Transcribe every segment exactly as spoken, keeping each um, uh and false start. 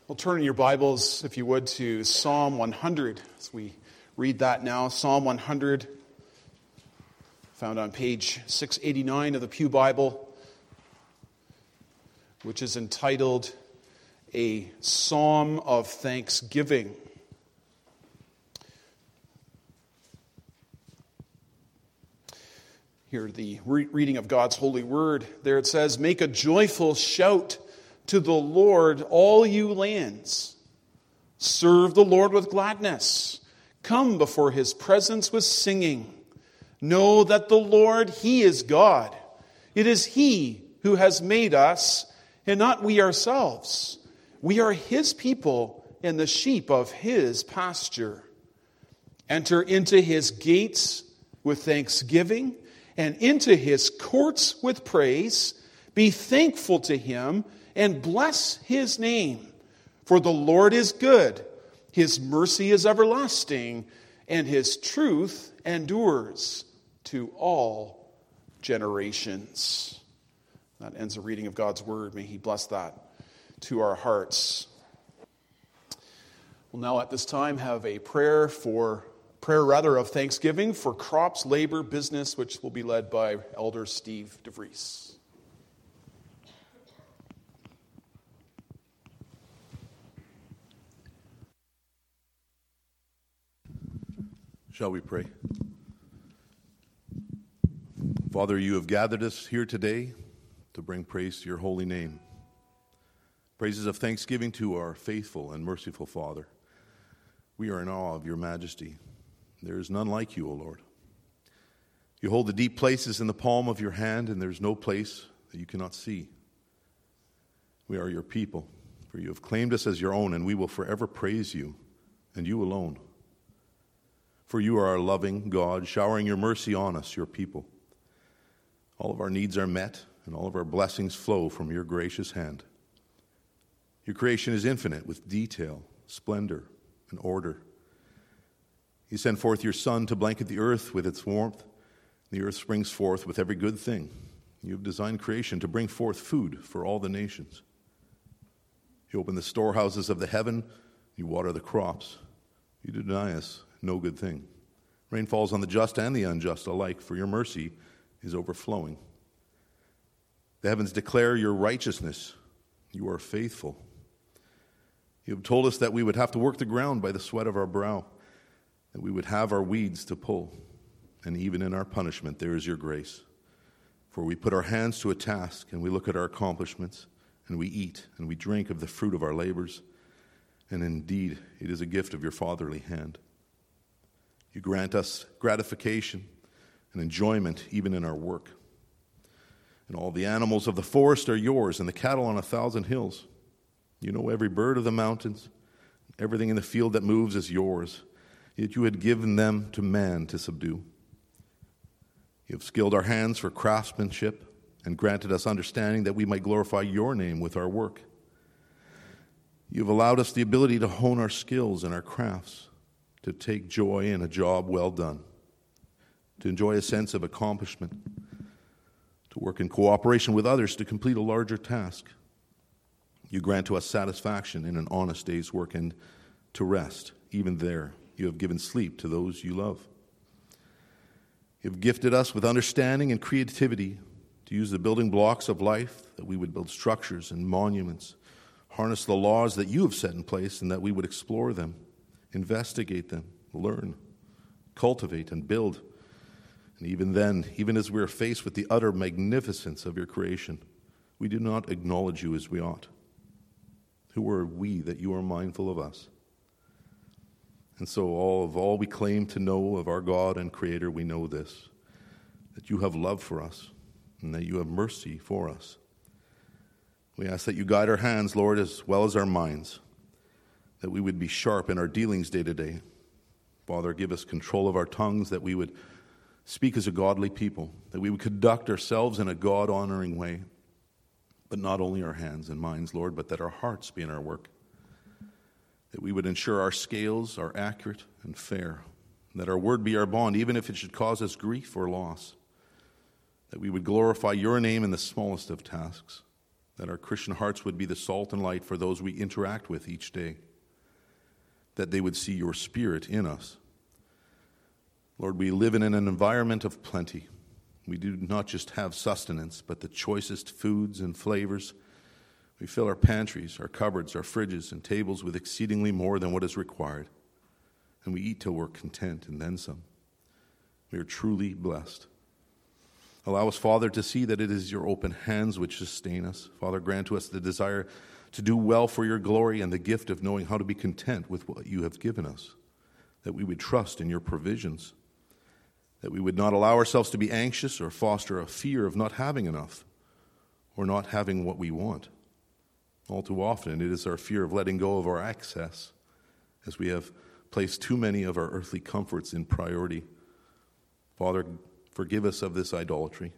Well, turn in your Bibles, if you would, to Psalm one hundred. As we read that now, Psalm one hundred, found on page six eighty-nine of the Pew Bible, which is entitled A Psalm of Thanksgiving. Here, the re- reading of God's holy word. There it says, "Make a joyful shout to the Lord, all you lands. Serve the Lord with gladness. Come before his presence with singing. Know that the Lord, he is God. It is he who has made us, and not we ourselves. We are his people and the sheep of his pasture. Enter into his gates with thanksgiving and into his courts with praise. Be thankful to him and bless his name. For the Lord is good, his mercy is everlasting, and his truth endures to all generations." That ends the reading of God's word. May he bless that to our hearts. We'll now at this time have a prayer for prayer rather of thanksgiving for crops, labor, business, which will be led by Elder Steve DeVries. Shall we pray? Father, you have gathered us here today to bring praise to your holy name. Praises of thanksgiving to our faithful and merciful Father. We are in awe of your majesty. There is none like you, O Lord. You hold the deep places in the palm of your hand, and there is no place that you cannot see. We are your people, for you have claimed us as your own, and we will forever praise you, and you alone. For you are our loving God, showering your mercy on us, your people. All of our needs are met, and all of our blessings flow from your gracious hand. Your creation is infinite with detail, splendor, and order. You send forth your Son to blanket the earth with its warmth. The earth springs forth with every good thing. You have designed creation to bring forth food for all the nations. You open the storehouses of the heaven. You water the crops. You deny us no good thing. Rain falls on the just and the unjust alike, for your mercy is overflowing. The heavens declare your righteousness. You are faithful. You have told us that we would have to work the ground by the sweat of our brow, that we would have our weeds to pull, and even in our punishment there is your grace. For we put our hands to a task, and we look at our accomplishments, and we eat, and we drink of the fruit of our labors, and indeed it is a gift of your fatherly hand. You grant us gratification and enjoyment even in our work. And all the animals of the forest are yours, and the cattle on a thousand hills. You know every bird of the mountains. Everything in the field that moves is yours. Yet you had given them to man to subdue. You have skilled our hands for craftsmanship and granted us understanding that we might glorify your name with our work. You have allowed us the ability to hone our skills and our crafts, to take joy in a job well done, to enjoy a sense of accomplishment, to work in cooperation with others to complete a larger task. You grant to us satisfaction in an honest day's work, and to rest, even there, you have given sleep to those you love. You have gifted us with understanding and creativity to use the building blocks of life, that we would build structures and monuments, harness the laws that you have set in place, and that we would explore them, investigate them, learn, cultivate, and build. And even then, even as we are faced with the utter magnificence of your creation, we do not acknowledge you as we ought. Who are we that you are mindful of us? And so all of all we claim to know of our God and Creator, we know this, that you have love for us and that you have mercy for us. We ask that you guide our hands, Lord, as well as our minds, that we would be sharp in our dealings day to day. Father, give us control of our tongues, that we would speak as a godly people, that we would conduct ourselves in a God-honoring way, but not only our hands and minds, Lord, but that our hearts be in our work, that we would ensure our scales are accurate and fair, that our word be our bond, even if it should cause us grief or loss, that we would glorify your name in the smallest of tasks, that our Christian hearts would be the salt and light for those we interact with each day, that they would see your Spirit in us. Lord, we live in an environment of plenty. We do not just have sustenance, but the choicest foods and flavors. We fill our pantries, our cupboards, our fridges, and tables with exceedingly more than what is required. And we eat till we're content and then some. We are truly blessed. Allow us, Father, to see that it is your open hands which sustain us. Father, grant to us the desire to do well for your glory and the gift of knowing how to be content with what you have given us, that we would trust in your provisions, that we would not allow ourselves to be anxious or foster a fear of not having enough or not having what we want. All too often, it is our fear of letting go of our excess as we have placed too many of our earthly comforts in priority. Father, forgive us of this idolatry.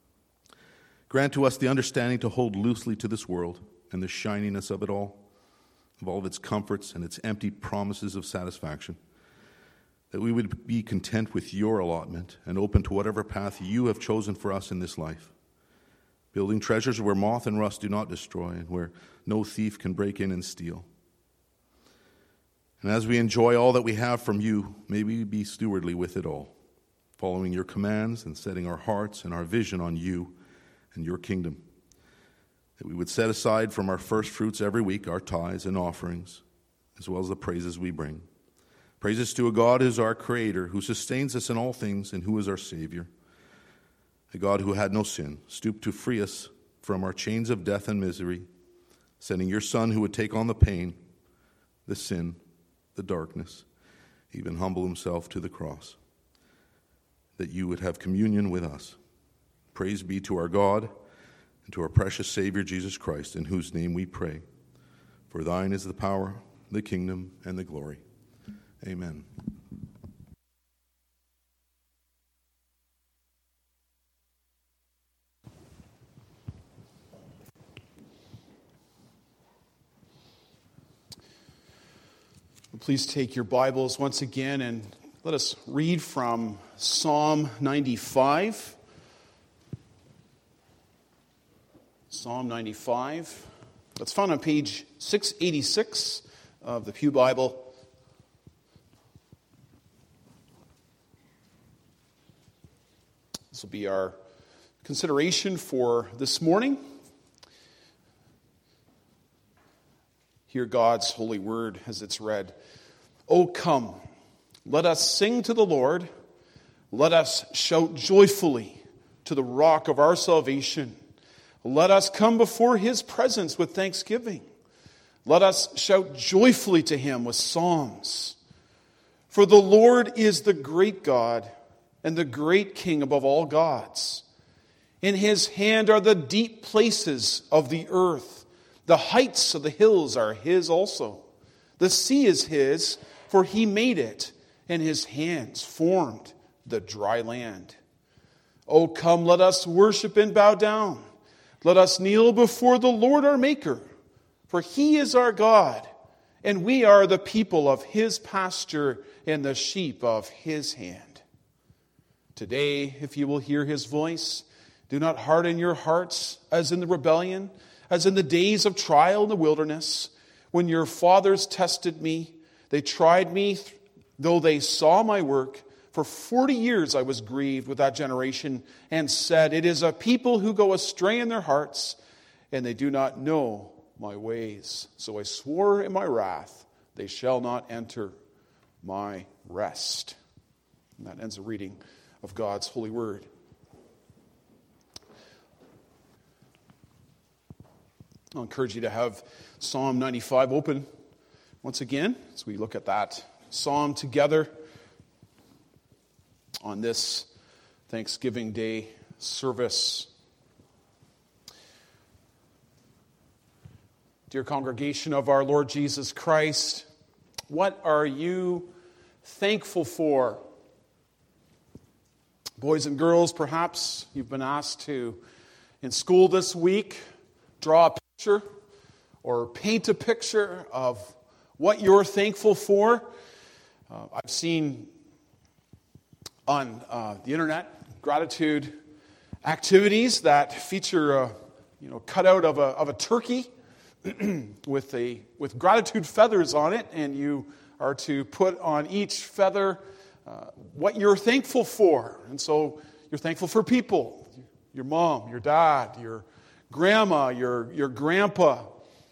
Grant to us the understanding to hold loosely to this world and the shininess of it all, of all of its comforts and its empty promises of satisfaction, that we would be content with your allotment and open to whatever path you have chosen for us in this life, building treasures where moth and rust do not destroy and where no thief can break in and steal. And as we enjoy all that we have from you, may we be stewardly with it all, following your commands and setting our hearts and our vision on you and your kingdom. That we would set aside from our first fruits every week our tithes and offerings, as well as the praises we bring. Praises to a God who is our Creator, who sustains us in all things, and who is our Savior. A God who had no sin, stooped to free us from our chains of death and misery, sending your Son who would take on the pain, the sin, the darkness, even humble himself to the cross, that you would have communion with us. Praise be to our God and to our precious Savior Jesus Christ, in whose name we pray. For thine is the power, the kingdom, and the glory. Amen. Please take your Bibles once again and let us read from Psalm ninety-five. Psalm ninety-five. That's found on page six eighty-six of the Pew Bible. This will be our consideration for this morning. Hear God's holy word as it's read. O come, let us sing to the Lord. Let us shout joyfully to the rock of our salvation. Let us come before his presence with thanksgiving. Let us shout joyfully to him with psalms. For the Lord is the great God and the great King above all gods. In his hand are the deep places of the earth. The heights of the hills are his also. The sea is his, for he made it, and his hands formed the dry land. O come, let us worship and bow down. Let us kneel before the Lord our Maker. For he is our God, and we are the people of his pasture and the sheep of his hand. Today, if you will hear his voice, do not harden your hearts as in the rebellion, as in the days of trial in the wilderness, when your fathers tested me. They tried me, though they saw my work. For forty years I was grieved with that generation and said, it is a people who go astray in their hearts, and they do not know my ways. So I swore in my wrath, they shall not enter my rest. And that ends the reading of God's holy word. I'll encourage you to have Psalm ninety-five open once again as we look at that psalm together on this Thanksgiving Day service. Dear congregation of our Lord Jesus Christ, what are you thankful for? Boys and girls, perhaps you've been asked to, in school this week, draw a picture or paint a picture of what you're thankful for. Uh, I've seen on uh, the internet gratitude activities that feature a you know, cut out of a, of a turkey with a with gratitude feathers on it, and you are to put on each feather uh, what you're thankful for. And so you're thankful for people, your mom, your dad, your grandma, your, your grandpa.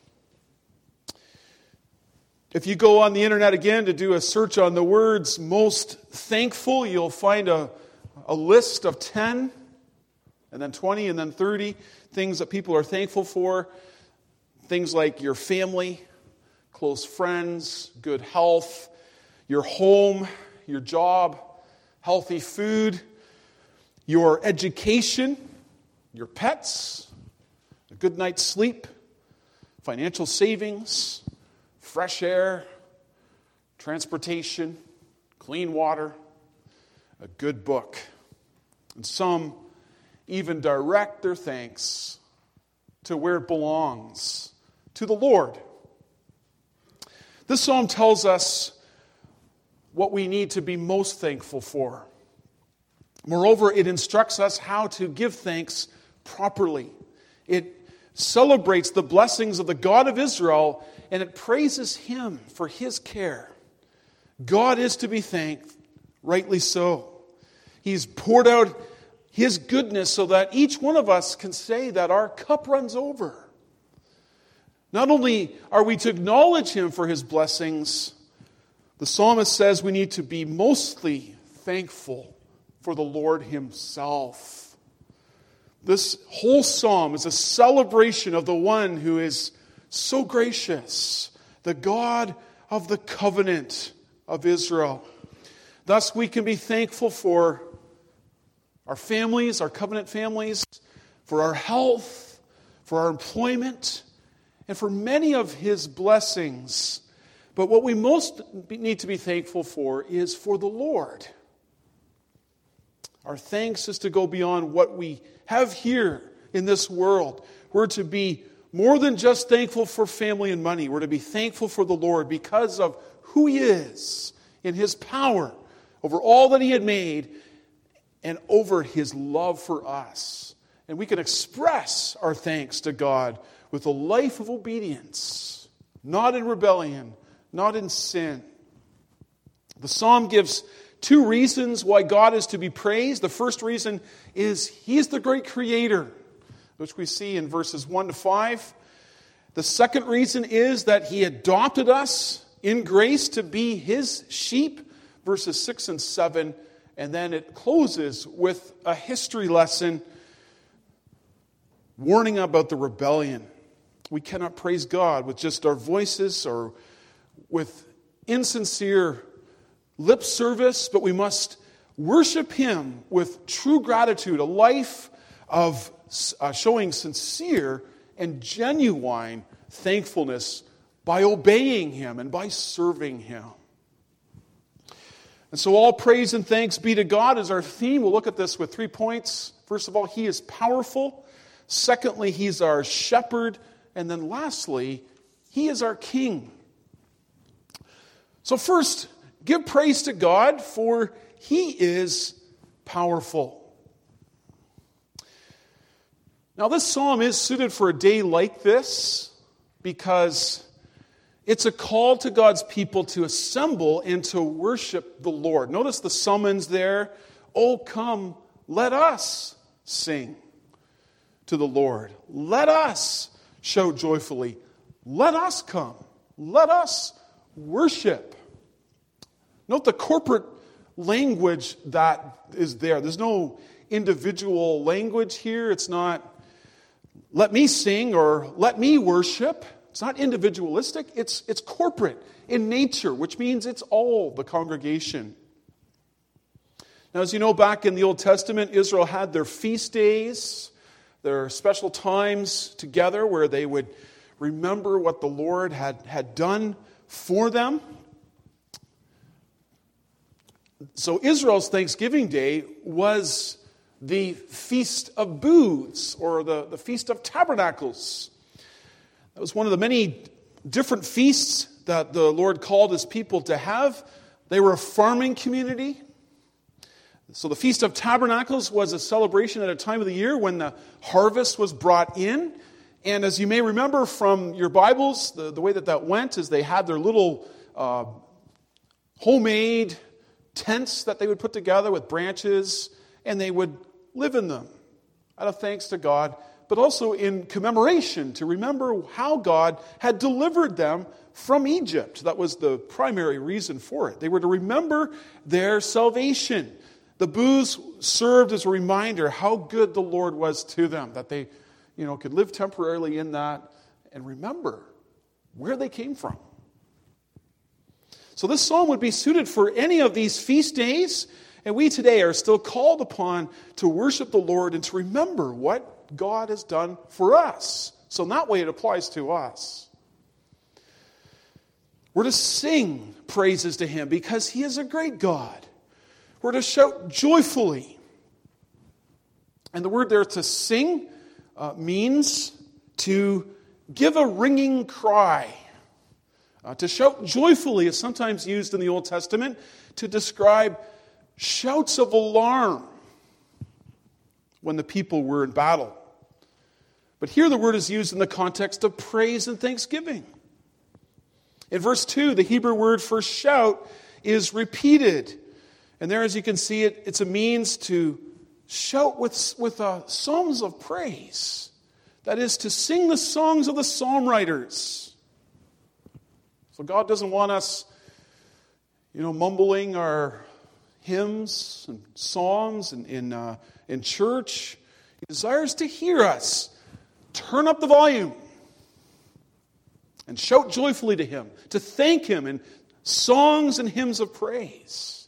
If you go on the internet again to do a search on the words most thankful, you'll find a, a list of ten, and then twenty, and then thirty things that people are thankful for. Things like your family, close friends, good health, your home, your job, healthy food, your education, your pets, a good night's sleep, financial savings, fresh air, transportation, clean water, a good book. And some even direct their thanks to where it belongs, to the Lord. This psalm tells us what we need to be most thankful for. Moreover, it instructs us how to give thanks properly. It celebrates the blessings of the God of Israel, and it praises Him for His care. God is to be thanked, rightly so. He's poured out His goodness so that each one of us can say that our cup runs over. Not only are we to acknowledge Him for His blessings, the psalmist says we need to be mostly thankful for the Lord Himself. This whole psalm is a celebration of the one who is so gracious, the God of the covenant of Israel. Thus, we can be thankful for our families, our covenant families, for our health, for our employment, and for many of His blessings. But what we most need to be thankful for is for the Lord. Our thanks is to go beyond what we have here in this world. We're to be more than just thankful for family and money. We're to be thankful for the Lord because of who He is in His power over all that He had made and over His love for us. And we can express our thanks to God with a life of obedience, not in rebellion, not in sin. The psalm gives two reasons why God is to be praised. The first reason is He is the great creator, which we see in verses one to five. The second reason is that He adopted us in grace to be His sheep, verses six and seven. And then it closes with a history lesson warning about the rebellion. We cannot praise God with just our voices or with insincere lip service, but we must worship Him with true gratitude, a life of uh, showing sincere and genuine thankfulness by obeying Him and by serving Him. And so all praise and thanks be to God is our theme. We'll look at this with three points. First of all, He is powerful. Secondly, He's our shepherd. And then lastly, He is our King. So first, give praise to God, for He is powerful. Now, this psalm is suited for a day like this because it's a call to God's people to assemble and to worship the Lord. Notice the summons there. Oh, come, let us sing to the Lord. Let us shout joyfully. Let us come. Let us worship. Note the corporate language that is there. There's no individual language here. It's not, let me sing or let me worship. It's not individualistic. It's, it's corporate in nature, which means it's all the congregation. Now, as you know, back in the Old Testament, Israel had their feast days, their special times together where they would remember what the Lord had, had done for them. So Israel's Thanksgiving Day was the Feast of Booths, or the, the Feast of Tabernacles. That was one of the many different feasts that the Lord called His people to have. They were a farming community. So the Feast of Tabernacles was a celebration at a time of the year when the harvest was brought in. And as you may remember from your Bibles, the, the way that that went is they had their little uh, homemade tents that they would put together with branches, and they would live in them out of thanks to God, but also in commemoration to remember how God had delivered them from Egypt. That was the primary reason for it. They were to remember their salvation. The booths served as a reminder how good the Lord was to them, that they, you know, could live temporarily in that and remember where they came from. So this psalm would be suited for any of these feast days, and we today are still called upon to worship the Lord and to remember what God has done for us. So in that way it applies to us. We're to sing praises to Him because He is a great God. We're to shout joyfully. And the word there to sing uh, means to give a ringing cry. Uh, to shout joyfully is sometimes used in the Old Testament to describe shouts of alarm when the people were in battle. But here the word is used in the context of praise and thanksgiving. In verse two, the Hebrew word for shout is repeated. And there, as you can see, it, it's a means to shout with, with uh, psalms of praise. That is, to sing the songs of the psalm writers. So God doesn't want us, you know, mumbling our hymns and psalms in, in, uh, in church. He desires to hear us turn up the volume and shout joyfully to Him, to thank Him in songs and hymns of praise.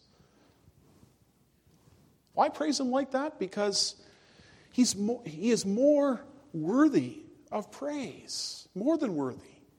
Why praise Him like that? Because he's more, He is more worthy of praise, more than worthy.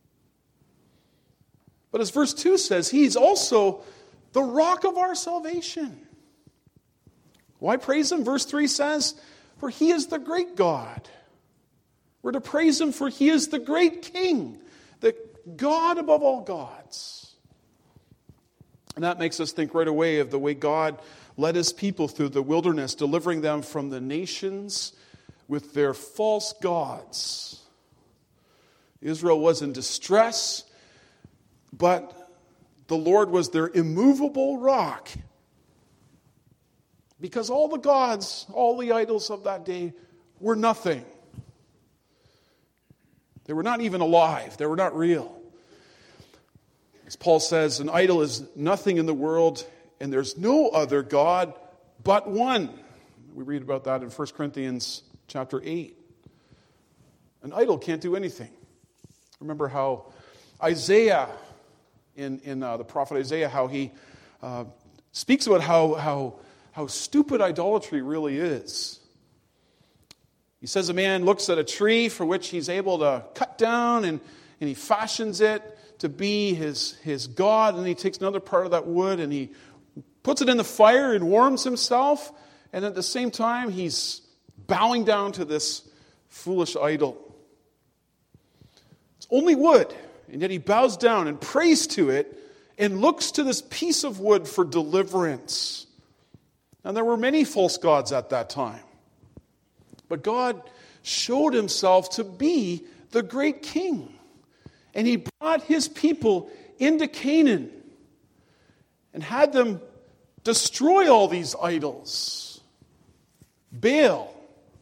But as verse two says, He's also the rock of our salvation. Why praise Him? Verse three says, for He is the great God. We're to praise Him for He is the great King, the God above all gods. And that makes us think right away of the way God led His people through the wilderness, delivering them from the nations with their false gods. Israel was in distress, but the Lord was their immovable rock. Because all the gods, all the idols of that day were nothing. They were not even alive. They were not real. As Paul says, an idol is nothing in the world, and there's no other God but one. We read about that in First Corinthians chapter eight. An idol can't do anything. Remember how Isaiah, in, in uh, the prophet Isaiah, how he uh, speaks about how, how, how stupid idolatry really is. He says a man looks at a tree for which he's able to cut down and, and he fashions it to be his, his God, and he takes another part of that wood and he puts it in the fire and warms himself, and at the same time he's bowing down to this foolish idol. It's only wood, and yet he bows down and prays to it and looks to this piece of wood for deliverance. And there were many false gods at that time. But God showed Himself to be the great King. And He brought His people into Canaan and had them destroy all these idols. Baal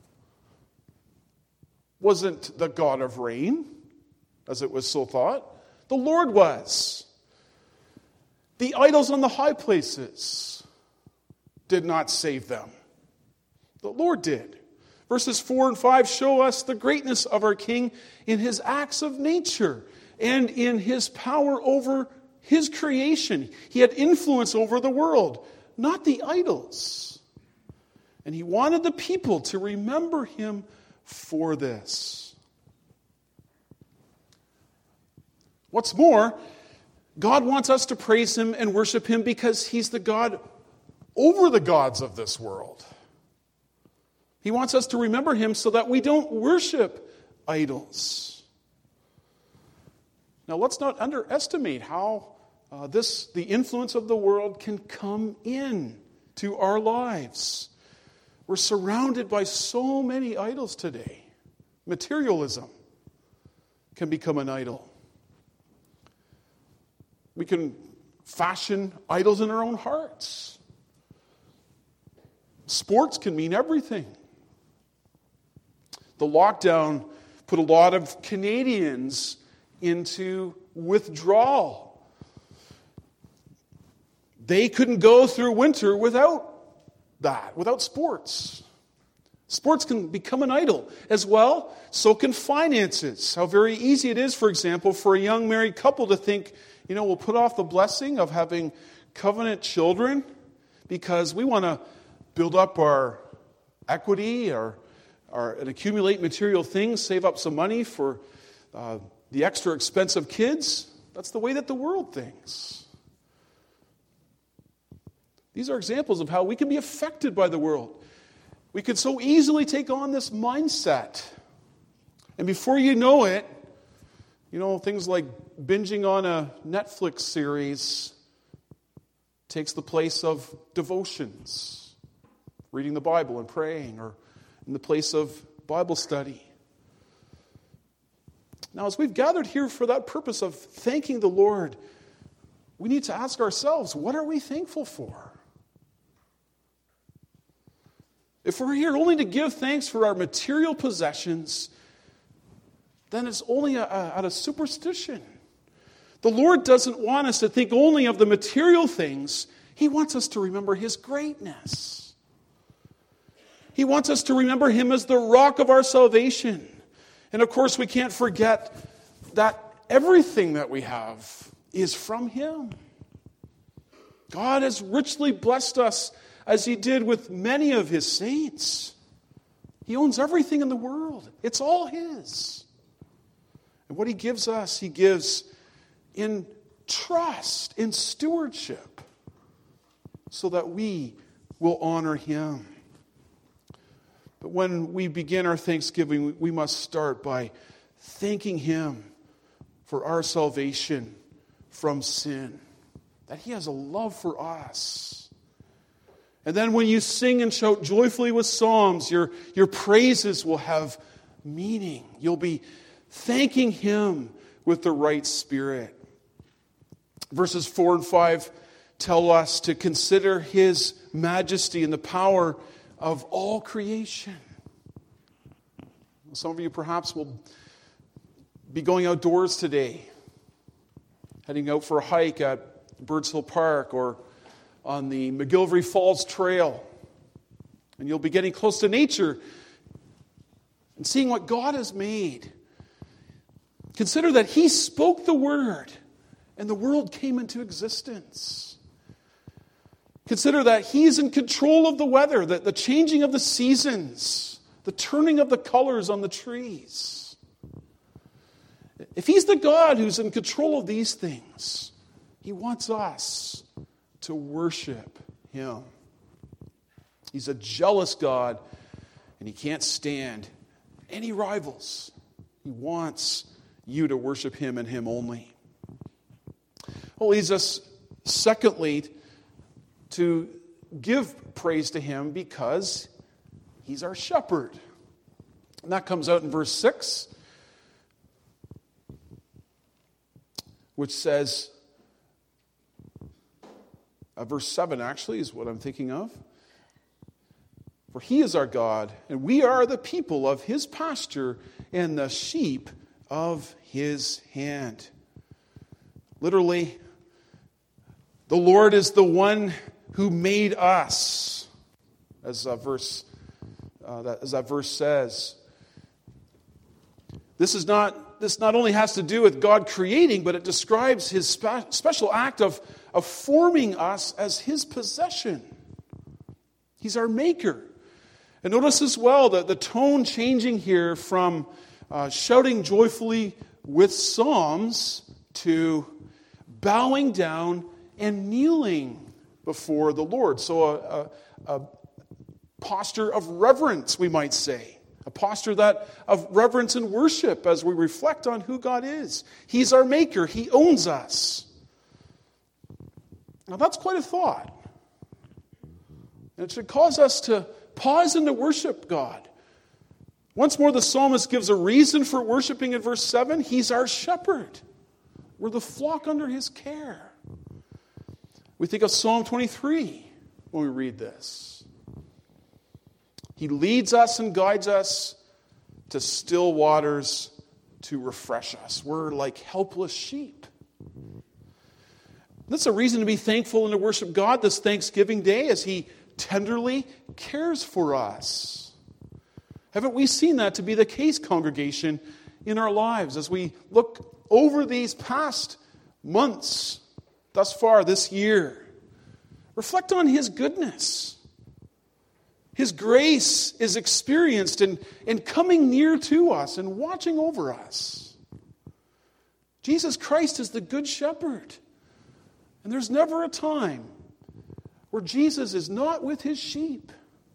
wasn't the god of rain, as it was so thought. The Lord was. The idols on the high places did not save them. The Lord did. Verses four and five show us the greatness of our King in His acts of nature and in His power over His creation. He had influence over the world, not the idols. And He wanted the people to remember Him for this. What's more, God wants us to praise Him and worship Him because He's the God over the gods of this world. He wants us to remember Him so that we don't worship idols. Now, let's not underestimate how uh, this, the influence of the world can come in to our lives. We're surrounded by so many idols today. Materialism can become an idol. We can fashion idols in our own hearts. Sports can mean everything. The lockdown put a lot of Canadians into withdrawal. They couldn't go through winter without that, without sports. Sports can become an idol as well. So can finances. How very easy it is, for example, for a young married couple to think, you know, we'll put off the blessing of having covenant children because we want to build up our equity or, or and accumulate material things, save up some money for uh, the extra expensive kids. That's the way that the world thinks. These are examples of how we can be affected by the world. We could so easily take on this mindset. And before you know it, you know, things like binging on a Netflix series takes the place of devotions, reading the Bible and praying, or in the place of Bible study. Now, as we've gathered here for that purpose of thanking the Lord, we need to ask ourselves, what are we thankful for? If we're here only to give thanks for our material possessions, then it's only a, a, out of superstition. The Lord doesn't want us to think only of the material things. He wants us to remember His greatness. He wants us to remember Him as the rock of our salvation. And of course, we can't forget that everything that we have is from Him. God has richly blessed us as He did with many of His saints. He owns everything in the world. It's all His. And what He gives us, He gives in trust, in stewardship, so that we will honor Him. But when we begin our thanksgiving, we must start by thanking Him for our salvation from sin, that He has a love for us. And then when you sing and shout joyfully with psalms, your, your praises will have meaning. You'll be thanking Him with the right spirit. Verses four and five tell us to consider His majesty and the power of all creation. Some of you perhaps will be going outdoors today, heading out for a hike at Birds Hill Park or on the McGillivray Falls Trail. And you'll be getting close to nature and seeing what God has made. Consider that He spoke the word and the world came into existence. Consider that He's in control of the weather, the, the changing of the seasons, the turning of the colors on the trees. If He's the God who's in control of these things, He wants us to worship Him. He's a jealous God, and He can't stand any rivals. He wants you to worship Him and Him only. Well, leads us, secondly, to give praise to Him because He's our shepherd. And that comes out in verse six, which says, uh, verse seven actually is what I'm thinking of. For He is our God, and we are the people of His pasture and the sheep of His hand. Literally, the Lord is the one who made us, as that verse, uh, that, as that verse says. This is not. This not only has to do with God creating, but it describes His spe- special act of, of forming us as His possession. He's our maker. And notice as well that the tone changing here from uh, shouting joyfully with psalms to bowing down and kneeling before the Lord. So a, a, a posture of reverence, we might say. A posture that of reverence and worship as we reflect on who God is. He's our maker. He owns us. Now that's quite a thought. And it should cause us to pause and to worship God. Once more, the psalmist gives a reason for worshiping in verse seven. He's our shepherd. We're the flock under his care. We think of Psalm twenty-three when we read this. He leads us and guides us to still waters to refresh us. We're like helpless sheep. That's a reason to be thankful and to worship God this Thanksgiving Day as he tenderly cares for us. Haven't we seen that to be the case, congregation, in our lives as we look over these past months thus far this year? Reflect on his goodness. His grace is experienced in, in coming near to us and watching over us. Jesus Christ is the good shepherd. And there's never a time where Jesus is not with his sheep.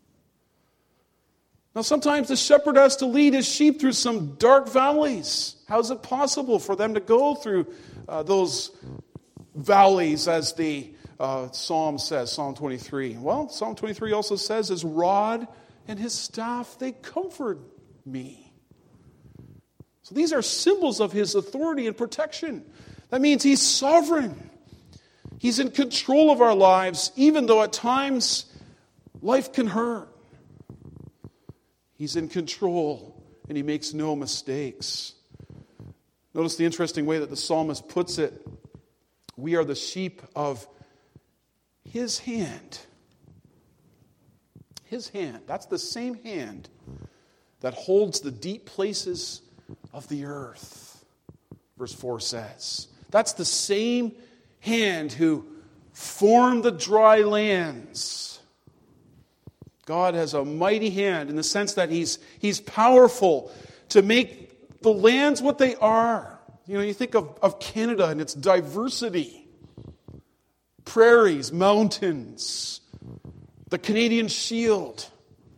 Now, sometimes the shepherd has to lead his sheep through some dark valleys. How is it possible for them to go through uh, those valleys, as the uh, Psalm says, Psalm twenty-three? Well, Psalm twenty-three also says, his rod and his staff, they comfort me. So these are symbols of his authority and protection. That means he's sovereign. He's in control of our lives, even though at times life can hurt. He's in control, and he makes no mistakes. Notice the interesting way that the psalmist puts it. We are the sheep of his hand. His hand. That's the same hand that holds the deep places of the earth, verse four says. That's the same hand who formed the dry lands. God has a mighty hand in the sense that he's, he's powerful to make the lands what they are. You know, you think of, of Canada and its diversity. Prairies, mountains, the Canadian Shield.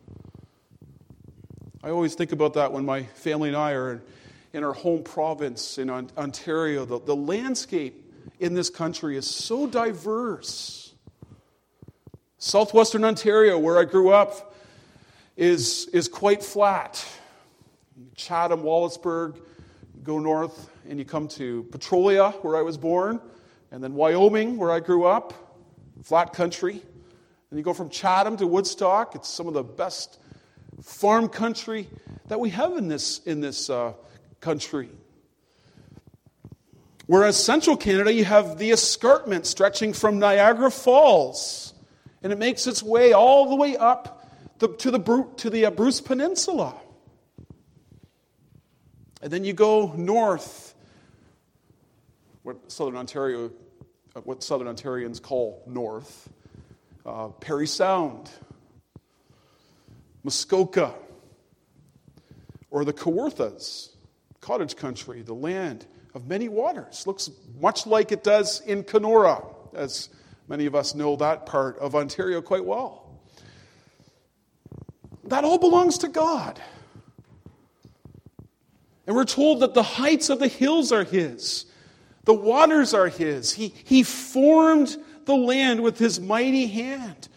I always think about that when my family and I are in, in our home province in Ontario. The, the landscape in this country is so diverse. Southwestern Ontario, where I grew up, is, is quite flat. Chatham, Wallaceburg, you go north and you come to Petrolia, where I was born, and then Wyoming, where I grew up, flat country. And you go from Chatham to Woodstock. It's some of the best farm country that we have in this, in this uh, country. Whereas central Canada, you have the escarpment stretching from Niagara Falls. And it makes its way all the way up the, to the, to the uh, Bruce Peninsula. And then you go north, what Southern Ontario, what Southern Ontarians call north, uh, Parry Sound, Muskoka, or the Kawarthas, cottage country, the land of many waters. Looks much like it does in Kenora, as many of us know that part of Ontario quite well. That all belongs to God. And we're told that the heights of the hills are his. The waters are his. He, he formed the land with his mighty hand.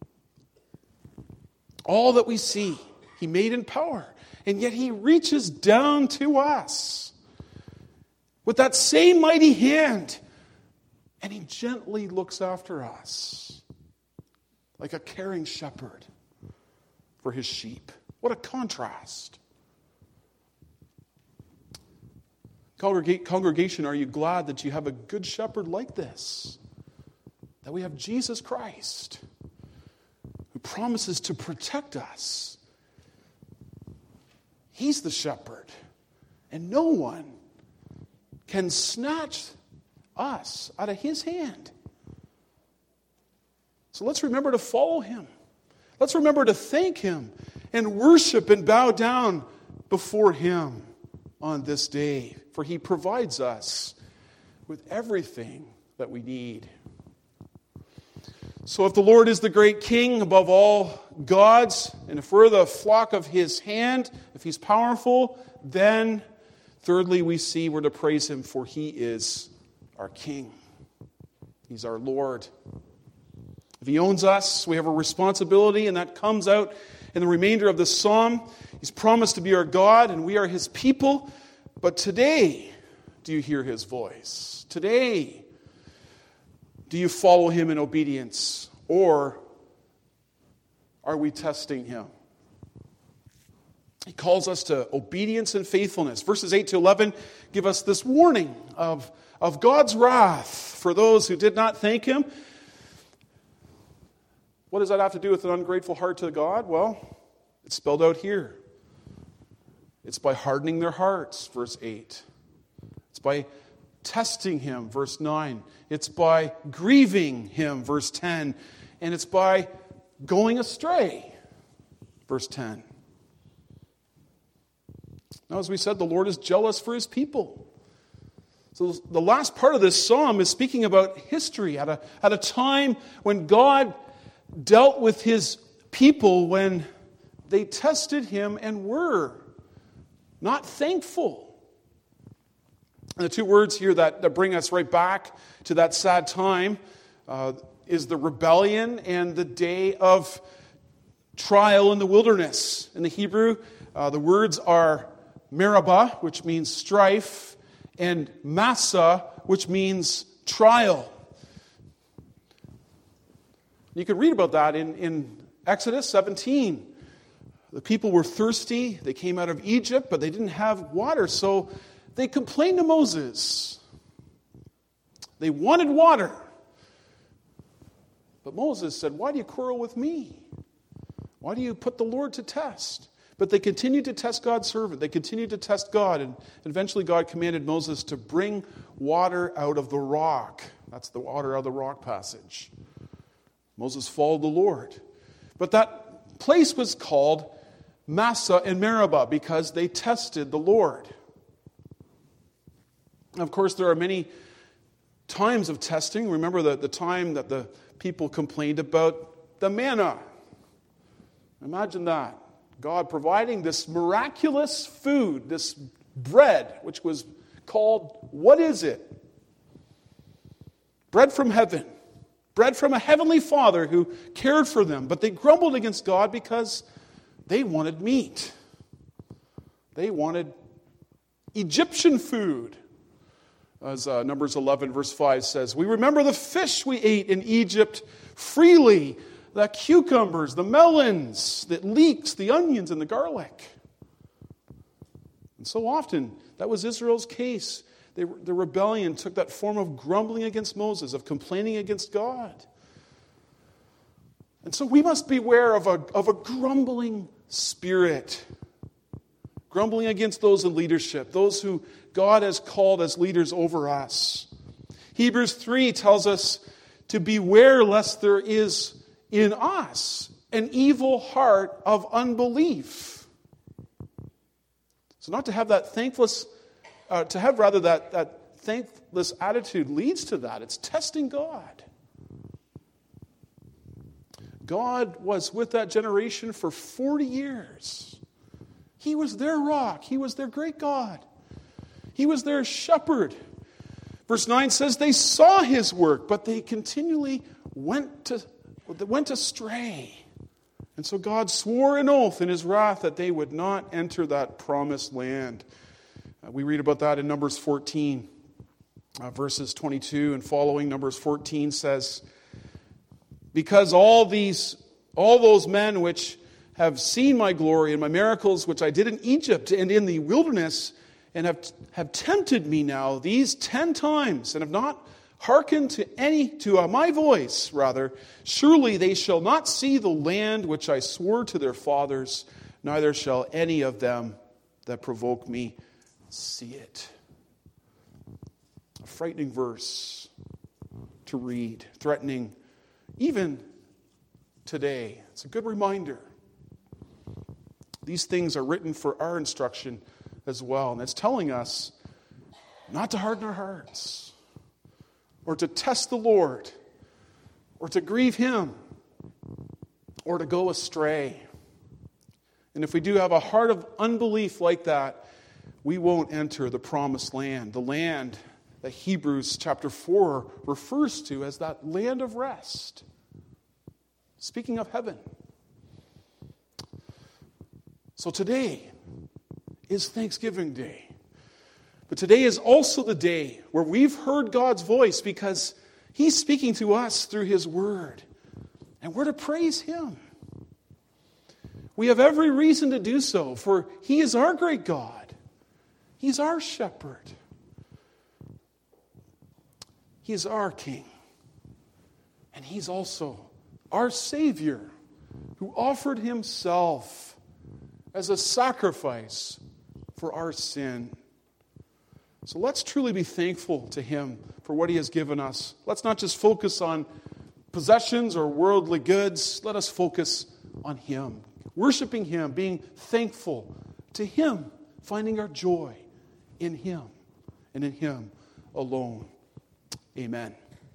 All that we see, he made in power. And yet he reaches down to us with that same mighty hand. And he gently looks after us like a caring shepherd for his sheep. What a contrast. Congregation, are you glad that you have a good shepherd like this? That we have Jesus Christ, who promises to protect us. He's the shepherd, and no one can snatch us out of his hand. So let's remember to follow him. Let's remember to thank him and worship and bow down before him on this day, for he provides us with everything that we need. So if the Lord is the great king above all gods, and if we're the flock of his hand, if he's powerful, then thirdly we see we're to praise him, for he is our king. He's our Lord. If he owns us, we have a responsibility, and that comes out in the remainder of the psalm. He's promised to be our God, and we are his people. But today, do you hear his voice? Today, do you follow him in obedience? Or are we testing him? He calls us to obedience and faithfulness. Verses eight to eleven give us this warning of, of God's wrath for those who did not thank him. What does that have to do with an ungrateful heart to God? Well, it's spelled out here. It's by hardening their hearts, verse eight. It's by testing him, verse nine. It's by grieving him, verse ten. And it's by going astray, verse ten. Now, as we said, the Lord is jealous for his people. So the last part of this psalm is speaking about history at a, at a time when God dealt with his people when they tested him and were not thankful. And the two words here that, that bring us right back to that sad time uh, is the rebellion and the day of trial in the wilderness. In the Hebrew, uh, the words are Meribah, which means strife, and Massah, which means trial. You can read about that in, in Exodus seventeen. The people were thirsty. They came out of Egypt, but they didn't have water, so they complained to Moses. They wanted water. But Moses said, "Why do you quarrel with me? Why do you put the Lord to test?" But they continued to test God's servant. They continued to test God. And eventually God commanded Moses to bring water out of the rock. That's the water out of the rock passage. Moses followed the Lord. But that place was called Massah and Meribah because they tested the Lord. Of course, there are many times of testing. Remember the, the time that the people complained about the manna. Imagine that. God providing this miraculous food, this bread, which was called, what is it? Bread from heaven. Bread from a heavenly Father who cared for them. But they grumbled against God because they wanted meat. They wanted Egyptian food. As uh, Numbers eleven verse five says, "We remember the fish we ate in Egypt freely, the cucumbers, the melons, the leeks, the onions, and the garlic." And so often, that was Israel's case. They, the rebellion took that form of grumbling against Moses, of complaining against God. And so we must beware of a, of a grumbling spirit. Grumbling against those in leadership, those who God has called as leaders over us. Hebrews three tells us to beware lest there is in us an evil heart of unbelief. So not to have that thankless, uh, to have rather that, that thankless attitude leads to that. It's testing God. God was with that generation for forty years. He was their rock. He was their great God. He was their shepherd. Verse nine says they saw his work, but they continually went to went astray. And so God swore an oath in his wrath that they would not enter that promised land. Uh, we read about that in Numbers fourteen, uh, verses twenty-two and following. Numbers fourteen says, "Because all these, all those men which have seen my glory and my miracles which I did in Egypt and in the wilderness, and have, have tempted me now these ten times, and have not hearkened to any to uh, my voice, rather, surely they shall not see the land which I swore to their fathers, neither shall any of them that provoke me see it." A frightening verse to read, threatening even today. It's a good reminder. These things are written for our instruction as well. And it's telling us not to harden our hearts, or to test the Lord, or to grieve him, or to go astray. And if we do have a heart of unbelief like that, we won't enter the promised land, the land that Hebrews chapter four refers to as that land of rest. Speaking of heaven. So today is Thanksgiving Day. But today is also the day where we've heard God's voice because He's speaking to us through His Word. And we're to praise Him. We have every reason to do so, for He is our great God. He's our shepherd. He is our King. And He's also our Savior, who offered Himself as a sacrifice for our sin. So let's truly be thankful to Him for what He has given us. Let's not just focus on possessions or worldly goods. Let us focus on Him, worshiping Him, being thankful to Him, finding our joy in Him and in Him alone. Amen.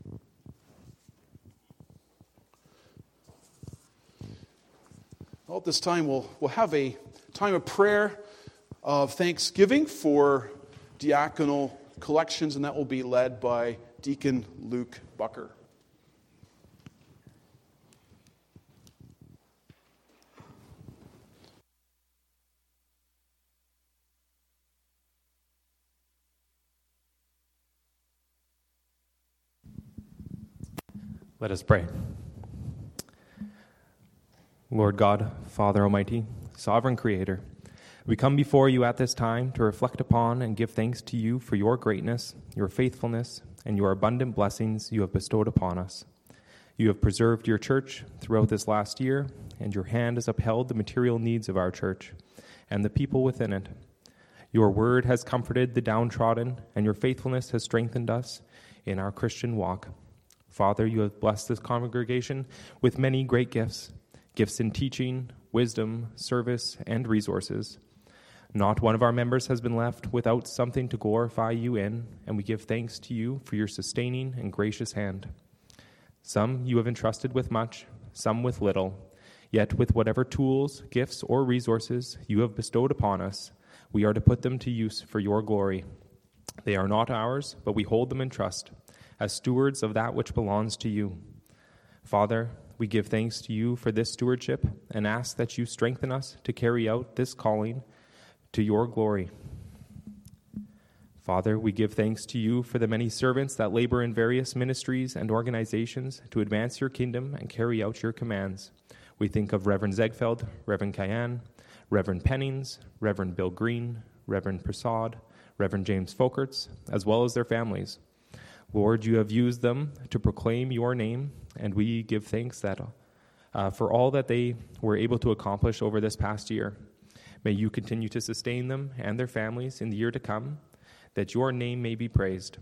Well, at this time, we'll, we'll have a time of prayer of thanksgiving for diaconal collections, and that will be led by Deacon Luke Bucker. Let us pray. Lord God, Father Almighty, Sovereign Creator, we come before you at this time to reflect upon and give thanks to you for your greatness, your faithfulness, and your abundant blessings you have bestowed upon us. You have preserved your church throughout this last year, and your hand has upheld the material needs of our church and the people within it. Your word has comforted the downtrodden, and your faithfulness has strengthened us in our Christian walk. Father, you have blessed this congregation with many great gifts, gifts in teaching, wisdom, service, and resources. Not one of our members has been left without something to glorify you in, and we give thanks to you for your sustaining and gracious hand. Some you have entrusted with much, some with little, yet with whatever tools, gifts, or resources you have bestowed upon us, we are to put them to use for your glory. They are not ours, but we hold them in trust, as stewards of that which belongs to you. Father, we give thanks to you for this stewardship and ask that you strengthen us to carry out this calling to your glory. Father, we give thanks to you for the many servants that labor in various ministries and organizations to advance your kingdom and carry out your commands. We think of Reverend Zegfeld, Reverend Cayenne, Reverend Pennings, Reverend Bill Green, Reverend Prasad, Reverend James Folkerts, as well as their families. Lord, you have used them to proclaim your name, and we give thanks that uh, for all that they were able to accomplish over this past year. May you continue to sustain them and their families in the year to come, that your name may be praised.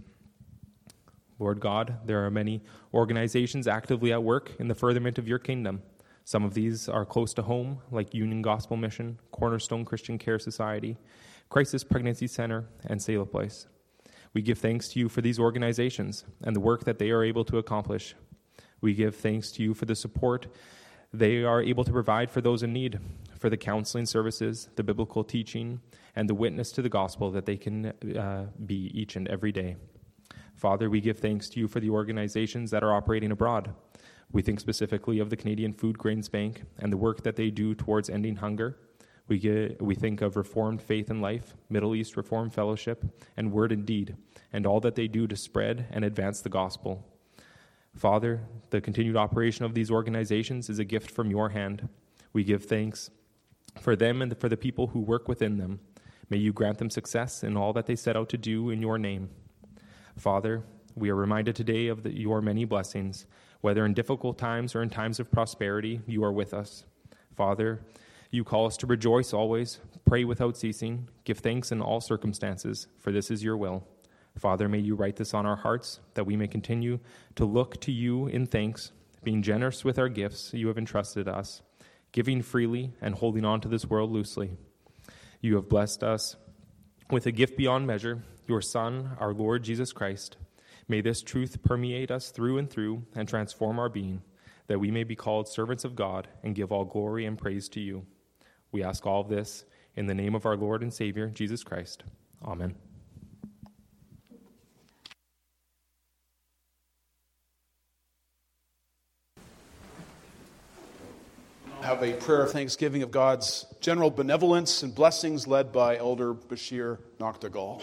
Lord God, there are many organizations actively at work in the furtherment of your kingdom. Some of these are close to home, like Union Gospel Mission, Cornerstone Christian Care Society, Crisis Pregnancy Center, and Selah Place. We give thanks to you for these organizations and the work that they are able to accomplish. We give thanks to you for the support they are able to provide for those in need, for the counseling services, the biblical teaching, and the witness to the gospel that they can uh, be each and every day. Father, we give thanks to you for the organizations that are operating abroad. We think specifically of the Canadian Food Grains Bank and the work that they do towards ending hunger. We get, we think of Reformed Faith and Life, Middle East Reformed Fellowship, and Word and Deed, and all that they do to spread and advance the gospel. Father, the continued operation of these organizations is a gift from your hand. We give thanks for them and for the people who work within them. May you grant them success in all that they set out to do in your name. Father, we are reminded today of the, your many blessings. Whether in difficult times or in times of prosperity, you are with us. Father, you call us to rejoice always, pray without ceasing, give thanks in all circumstances, for this is your will. Father, may you write this on our hearts, that we may continue to look to you in thanks, being generous with our gifts you have entrusted us, giving freely and holding on to this world loosely. You have blessed us with a gift beyond measure, your Son, our Lord Jesus Christ. May this truth permeate us through and through and transform our being, that we may be called servants of God and give all glory and praise to you. We ask all of this in the name of our Lord and Savior, Jesus Christ. Amen. have a prayer of thanksgiving of God's general benevolence and blessings led by Elder Bashir Noctegal.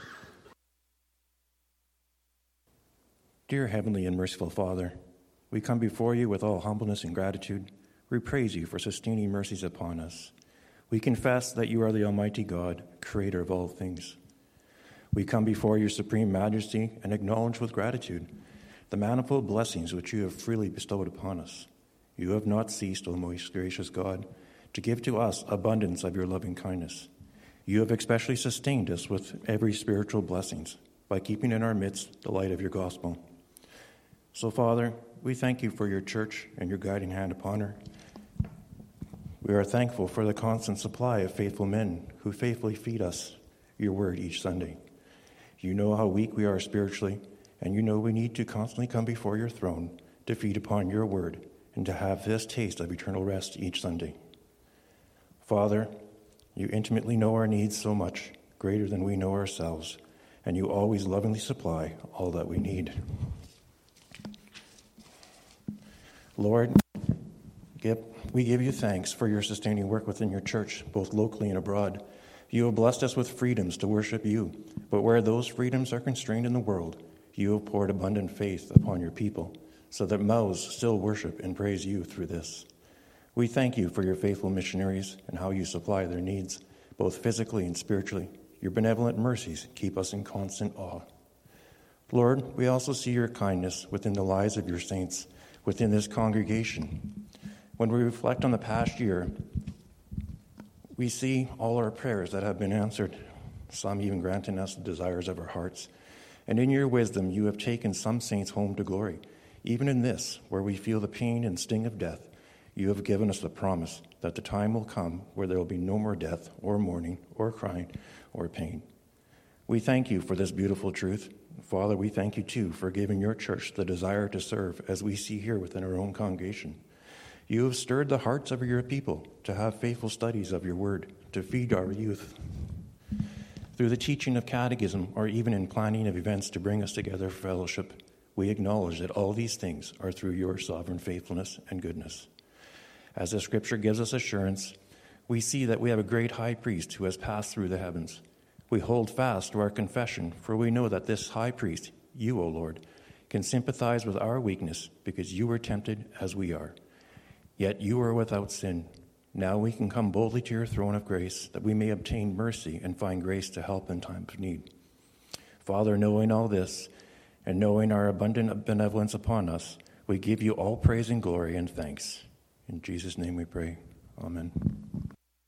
Dear Heavenly and Merciful Father, we come before you with all humbleness and gratitude. We praise you for sustaining mercies upon us. We confess that you are the Almighty God, creator of all things. We come before your supreme majesty and acknowledge with gratitude the manifold blessings which you have freely bestowed upon us. You have not ceased, O most gracious God, to give to us abundance of your loving kindness. You have especially sustained us with every spiritual blessings by keeping in our midst the light of your gospel. So, Father, we thank you for your church and your guiding hand upon her. We are thankful for the constant supply of faithful men who faithfully feed us your word each Sunday. You know how weak we are spiritually, and you know we need to constantly come before your throne to feed upon your word and to have this taste of eternal rest each Sunday. Father, you intimately know our needs so much, greater than we know ourselves, and you always lovingly supply all that we need. Lord, give, we give you thanks for your sustaining work within your church, both locally and abroad. You have blessed us with freedoms to worship you, but where those freedoms are constrained in the world, you have poured abundant faith upon your people, so that mouths still worship and praise you through this. We thank you for your faithful missionaries and how you supply their needs, both physically and spiritually. Your benevolent mercies keep us in constant awe. Lord, we also see your kindness within the lives of your saints, within this congregation. When we reflect on the past year, we see all our prayers that have been answered, some even granting us the desires of our hearts. And in your wisdom, you have taken some saints home to glory. Even in this, where we feel the pain and sting of death, you have given us the promise that the time will come where there will be no more death or mourning or crying or pain. We thank you for this beautiful truth. Father, we thank you too for giving your church the desire to serve, as we see here within our own congregation. You have stirred the hearts of your people to have faithful studies of your word, to feed our youth through the teaching of catechism, or even in planning of events to bring us together for fellowship. We acknowledge that all these things are through your sovereign faithfulness and goodness. As the scripture gives us assurance, we see that we have a great high priest who has passed through the heavens. We hold fast to our confession, for we know that this high priest, you, O Lord, can sympathize with our weakness, because you were tempted as we are. Yet you are without sin. Now we can come boldly to your throne of grace, that we may obtain mercy and find grace to help in time of need. Father, knowing all this, and knowing our abundant benevolence upon us, we give you all praise and glory and thanks. In Jesus' name we pray. Amen.